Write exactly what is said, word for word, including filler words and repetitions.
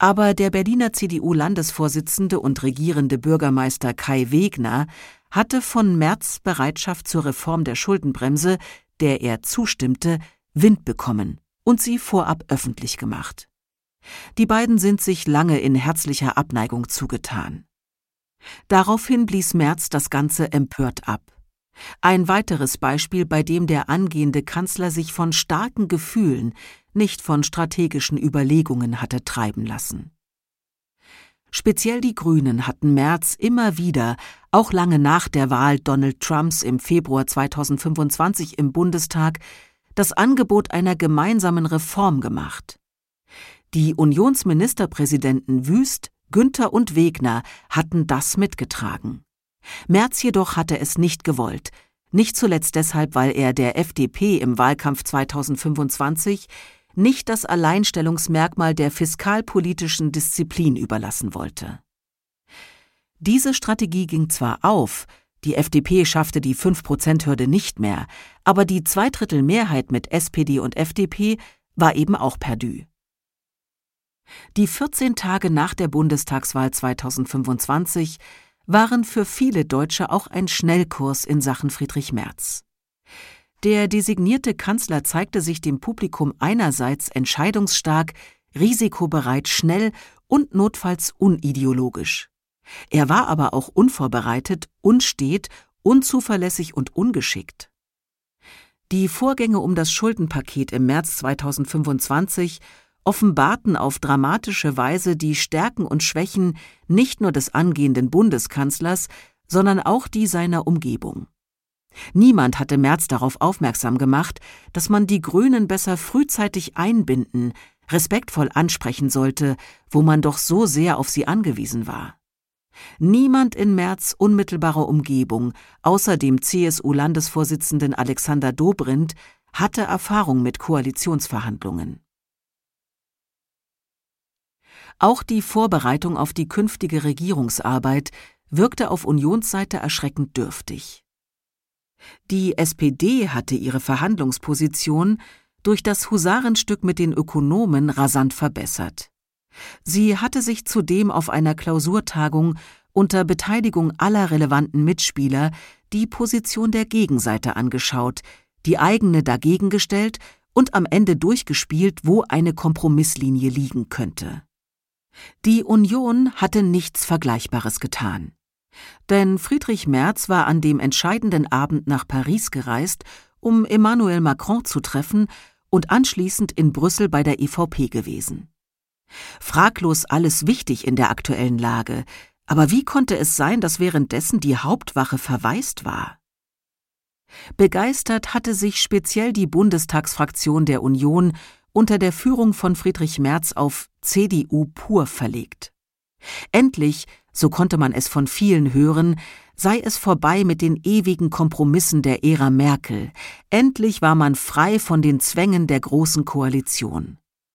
Aber der Berliner C D U-Landesvorsitzende und regierende Bürgermeister Kai Wegner hatte von Merz' Bereitschaft zur Reform der Schuldenbremse, der er zustimmte, Wind bekommen und sie vorab öffentlich gemacht. Die beiden sind sich lange in herzlicher Abneigung zugetan. Daraufhin blies Merz das Ganze empört ab. Ein weiteres Beispiel, bei dem der angehende Kanzler sich von starken Gefühlen, nicht von strategischen Überlegungen hatte treiben lassen. Speziell die Grünen hatten Merz immer wieder, auch lange nach der Wahl Donald Trumps im Februar zweitausendfünfundzwanzig im Bundestag, das Angebot einer gemeinsamen Reform gemacht. Die Unionsministerpräsidenten Wüst, Günther und Wegner hatten das mitgetragen. Merz jedoch hatte es nicht gewollt, nicht zuletzt deshalb, weil er der F D P im Wahlkampf zweitausendfünfundzwanzig nicht das Alleinstellungsmerkmal der fiskalpolitischen Disziplin überlassen wollte. Diese Strategie ging zwar auf, die F D P schaffte die fünf Prozent Hürde nicht mehr, aber die Zweidrittelmehrheit mit S P D und F D P war eben auch perdu. Die vierzehn Tage nach der Bundestagswahl zweitausendfünfundzwanzig waren für viele Deutsche auch ein Schnellkurs in Sachen Friedrich Merz. Der designierte Kanzler zeigte sich dem Publikum einerseits entscheidungsstark, risikobereit, schnell und notfalls unideologisch. Er war aber auch unvorbereitet, unstet, unzuverlässig und ungeschickt. Die Vorgänge um das Schuldenpaket im März zweitausendfünfundzwanzig offenbarten auf dramatische Weise die Stärken und Schwächen nicht nur des angehenden Bundeskanzlers, sondern auch die seiner Umgebung. Niemand hatte Merz darauf aufmerksam gemacht, dass man die Grünen besser frühzeitig einbinden, respektvoll ansprechen sollte, wo man doch so sehr auf sie angewiesen war. Niemand in Merz' unmittelbarer Umgebung, außer dem C S U-Landesvorsitzenden Alexander Dobrindt, hatte Erfahrung mit Koalitionsverhandlungen. Auch die Vorbereitung auf die künftige Regierungsarbeit wirkte auf Unionsseite erschreckend dürftig. Die S P D hatte ihre Verhandlungsposition durch das Husarenstück mit den Ökonomen rasant verbessert. Sie hatte sich zudem auf einer Klausurtagung unter Beteiligung aller relevanten Mitspieler die Position der Gegenseite angeschaut, die eigene dagegen gestellt und am Ende durchgespielt, wo eine Kompromisslinie liegen könnte. Die Union hatte nichts Vergleichbares getan. Denn Friedrich Merz war an dem entscheidenden Abend nach Paris gereist, um Emmanuel Macron zu treffen und anschließend in Brüssel bei der E V P gewesen. Fraglos alles wichtig in der aktuellen Lage, aber wie konnte es sein, dass währenddessen die Hauptwache verwaist war? Begeistert hatte sich speziell die Bundestagsfraktion der Union unter der Führung von Friedrich Merz auf C D U pur verlegt. Endlich, so konnte man es von vielen hören, sei es vorbei mit den ewigen Kompromissen der Ära Merkel. Endlich war man frei von den Zwängen der Großen Koalition.